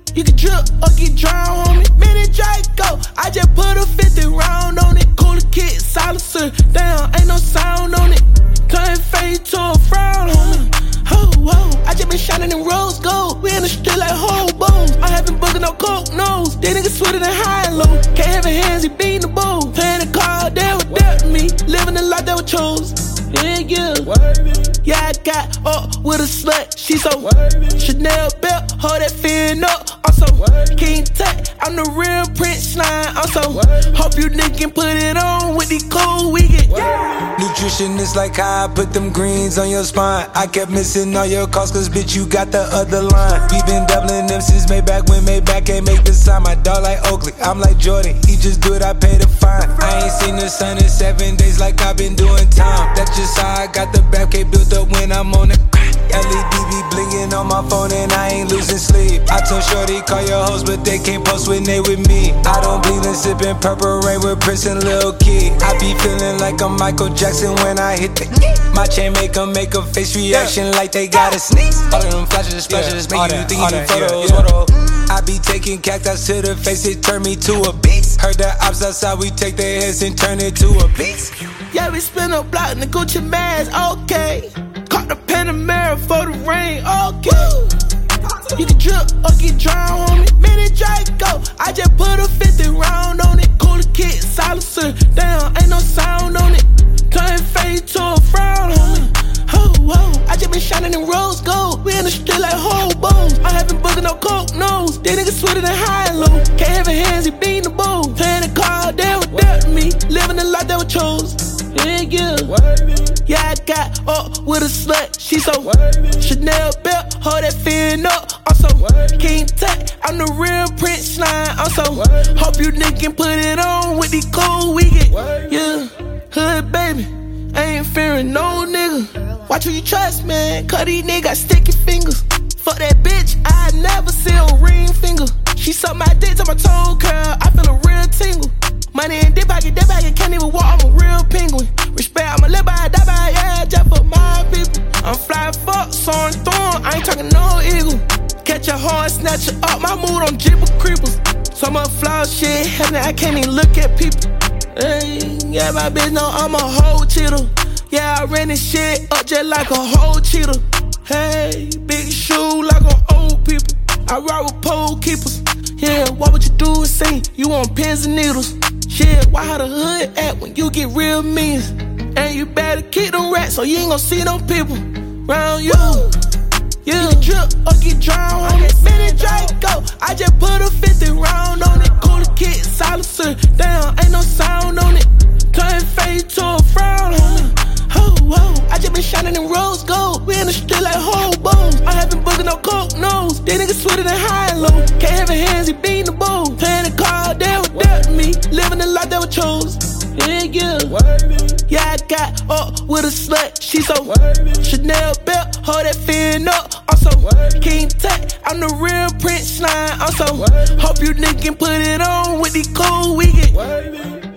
You can drip or get drowned, homie. Mini Draco, I just put a 50 round on it. Cooler kid, silencer, damn, ain't no sound on it. Turn fade to a frown, homie. Oh, whoa, I just been shining in rose gold. We in the street like hobos. I haven't booked no coke nose. They niggas sweeter than high and low. Can't have a hands, he beating the bowl. Playing the card, they were dealt to me. Living the life that was chose. Yeah. Yeah, I got up with a slut. She so Chanel belt, hold that fin up. I'm so King Tut, I'm the real Prince Slime. I'm so hope you niggas can put it on with the cold we get. Nutrition is like how I put them greens on your spine. I kept missing all your calls cause bitch you got the other line. We been doubling them since Maybach when Maybach can't make the sign. My dog like Oakley, I'm like Jordan. He just do it, I pay the fine. I ain't seen the sun in 7 days like I've been doing time. That's just how I got the back K built up when I'm on the LED be blinking on my phone and I ain't losing sleep. I told Shorty call your hoes but they can't post when they with me. I don't bleed and sippin' Purple Rain with Prince and Lil Kid. I be feeling like I'm Michael Jackson when I hit the my chain make a face reaction like they gotta sneeze. All of them flashes, splashes, make you think you need photos. I be taking cactus to the face, it turn me to a beast. Heard the ops outside, we take their heads and turn it to a beast. Yeah, we spin a block in the Gucci mask, okay. Caught the Panamera for the rain, okay. You can drip or get drowned, homie. Mini Draco, I just put a 50 round on it. Cooler kid, silencer, damn, ain't no sound on it. Turn fade to a frown, homie. Oh, whoa, I just been shining in rose gold. We in the street like hobos. I haven't booked no coke nose. They niggas sweeter than high and low. Can't have a hands, he beating the bowl. Playing the card, they were dealt to me. Living the life that was chose. Yeah, I got up with a slut. She so Chanel belt, hold that fin up. I'm so King Tut, I'm the real Prince Slime. I'm so hope you niggas can put it on with the cold we get. Yeah, hood baby, I ain't fearing no nigga. Watch who you trust, man, cause these niggas got sticky fingers. Fuck that bitch, I never see a ring finger. She suck my dick to my toe curl, I feel a real tingle. Money in that pocket, can't even walk, I'm a real penguin. Respect, I'ma live by, die by, yeah, just for my people. I'm fly fuck, soaring thorn, I ain't talking no eagle. Catch a horn, snatch it up, my mood on Jeep with creepers. So much flaw shit, happening, I can't even look at people. Hey, yeah, my bitch know I'm a whole cheater. Yeah, I ran this shit up just like a whole cheater. Hey, big shoe like on old people. I ride with pole keepers. Yeah, what would you do is sing? You want pins and needles. Shit, why how the hood act when you get real mean? And you better keep them rats so you ain't gon' see no people round you. You can drip or get drowned on it. Mini Draco, I just put a 50 round on it. Cooler kid, silencer, damn, ain't no sound on it. Turn fade to a frown, homie. Oh, whoa, I just been shining in rose gold. We in the street like hobos. I haven't booked no coke nose. They niggas sweeter than high and low. Can't have a hands, he beating the bowl. Playing the card, they were dealt to me. Living the life that was chose. Yeah, I got up with a slut. She so Chanel belt, hold that fin up. I'm so King Tut, I'm the real Prince Slime. I'm so hope you niggas can put it on with the cold we get.